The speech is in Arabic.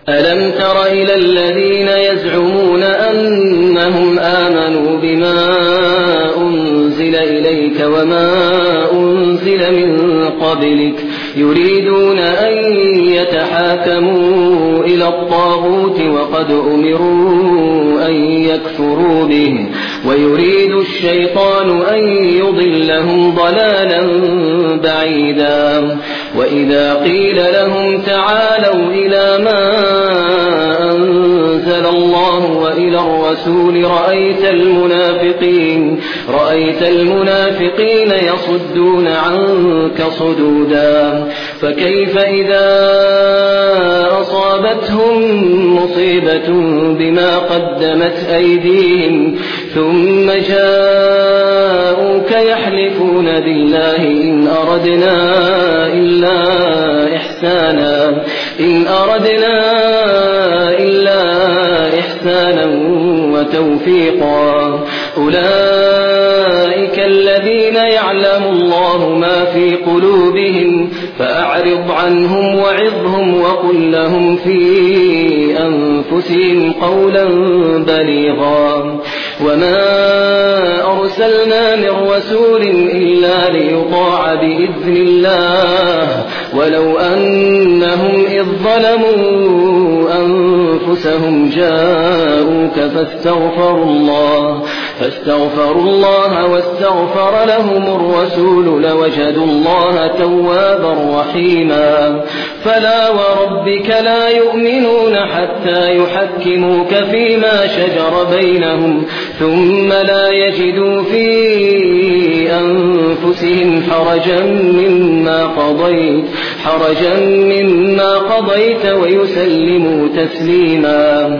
ألم تر إلى الذين يزعمون أنهم آمنوا بما أنزل إليك وما أنزل من قبلك يريدون أن يتحاكموا إلى الطاغوت وقد أمروا أن يكفروا به ويريد الشيطان أن يضلهم ضلالا بعيدا وإذا قيل لهم تعالوا إلى ما أنزل الله وإلى الرسول رأيت المنافقين يصدون عنك صدودا فكيف إذا أصابتهم مصيبة بما قدمت أيديهم ثم جاءوك يحلفون بالله إن أردنا إلا إحسانا وتوفيقا أولئك الذين يعلم الله ما في قلوبهم فأعرض عنهم وعظهم وقل لهم في أنفسهم قولا بليغا وما أرسلنا من رسول إلا ليطاع بإذن الله ولو أنهم إذ ظلموا أنفسهم جاءوك فاستغفروا الله واستغفر لهم الرسول لوجدوا الله توابا رحيما فلا وربك لا يؤمنون حتى يحكموك فيما شجر بينهم ثم لا يجدوا في أنفسهم حرجا مما قضيت ويسلموا تسليما.